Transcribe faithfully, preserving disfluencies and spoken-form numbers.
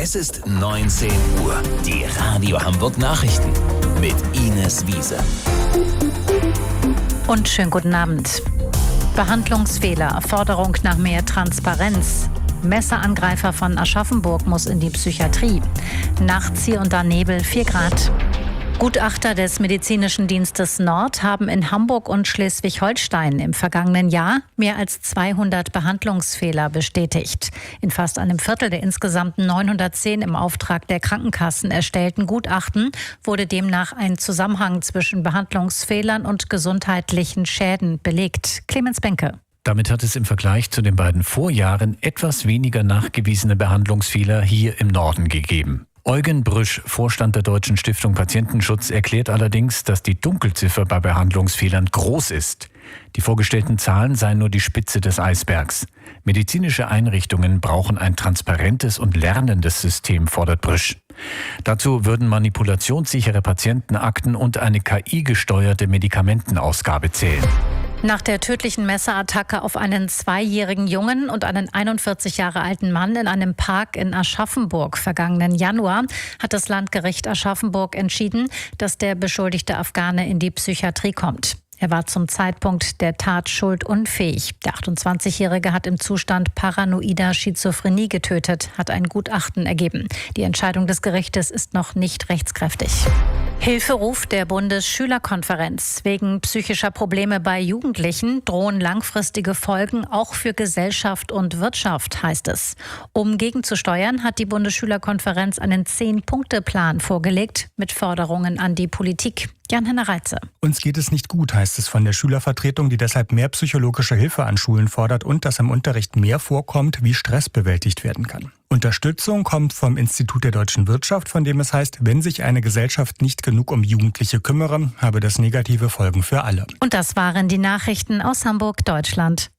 Es ist neunzehn Uhr. Die Radio Hamburg Nachrichten mit Ines Wiese. Und schönen guten Abend. Behandlungsfehler, Forderung nach mehr Transparenz. Messerangreifer von Aschaffenburg muss in die Psychiatrie. Nachts hier unter Nebel vier Grad. Gutachter des Medizinischen Dienstes Nord haben in Hamburg und Schleswig-Holstein im vergangenen Jahr mehr als zweihundert Behandlungsfehler bestätigt. In fast einem Viertel der insgesamt neunhundertzehn im Auftrag der Krankenkassen erstellten Gutachten wurde demnach ein Zusammenhang zwischen Behandlungsfehlern und gesundheitlichen Schäden belegt. Clemens Benke. Damit hat es im Vergleich zu den beiden Vorjahren etwas weniger nachgewiesene Behandlungsfehler hier im Norden gegeben. Eugen Brüsch, Vorstand der Deutschen Stiftung Patientenschutz, erklärt allerdings, dass die Dunkelziffer bei Behandlungsfehlern groß ist. Die vorgestellten Zahlen seien nur die Spitze des Eisbergs. Medizinische Einrichtungen brauchen ein transparentes und lernendes System, fordert Brüsch. Dazu würden manipulationssichere Patientenakten und eine K I-gesteuerte Medikamentenausgabe zählen. Nach der tödlichen Messerattacke auf einen zweijährigen Jungen und einen einundvierzig Jahre alten Mann in einem Park in Aschaffenburg vergangenen Januar hat das Landgericht Aschaffenburg entschieden, dass der beschuldigte Afghane in die Psychiatrie kommt. Er war zum Zeitpunkt der Tat schuldunfähig. Der achtundzwanzigjährige hat im Zustand paranoider Schizophrenie getötet, hat ein Gutachten ergeben. Die Entscheidung des Gerichtes ist noch nicht rechtskräftig. Hilferuf der Bundesschülerkonferenz. Wegen psychischer Probleme bei Jugendlichen drohen langfristige Folgen auch für Gesellschaft und Wirtschaft, heißt es. Um gegenzusteuern, hat die Bundesschülerkonferenz einen Zehn-Punkte-Plan vorgelegt mit Forderungen an die Politik. Jan-Henner Reitze. Uns geht es nicht gut, heißt es von der Schülervertretung, die deshalb mehr psychologische Hilfe an Schulen fordert und dass im Unterricht mehr vorkommt, wie Stress bewältigt werden kann. Unterstützung kommt vom Institut der deutschen Wirtschaft, von dem es heißt, wenn sich eine Gesellschaft nicht genug um Jugendliche kümmere, habe das negative Folgen für alle. Und das waren die Nachrichten aus Hamburg, Deutschland.